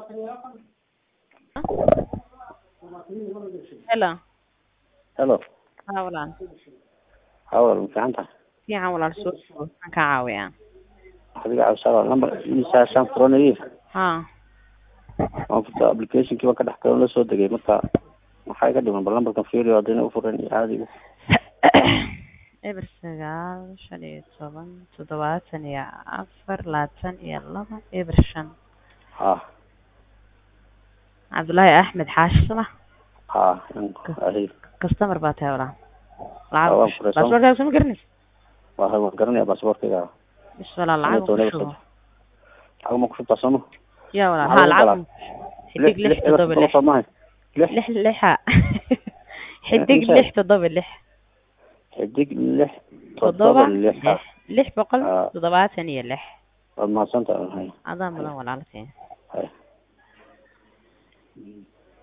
Hello. Hello. Haa walaal. Hawal fiicanta. Fiican walaal soo waxaan ka caawiyaa. Adiga cabsada number isa shan furanayay. Haa. Waan furta application-kii waan ka dhex galay la soo degay marka maxay ka dhiman lambarkan fiiriyo hadii uu furan caadi eber 9 57 74 eber 5 ha Cabdullaahi Axmed Xaashi sama ha ahi customer baa tahay walaal lacag baasaboorkaaga soo ma garanaysid waan garanaya baasaboorkayga bis walaal lacag ku shubo lacag ma ku shubtaa sooma yaa walaal haa lacag xidig 676 lix xidig 676 xidig 676 676 waad mahadsantahay adaa mudan walaalkay hay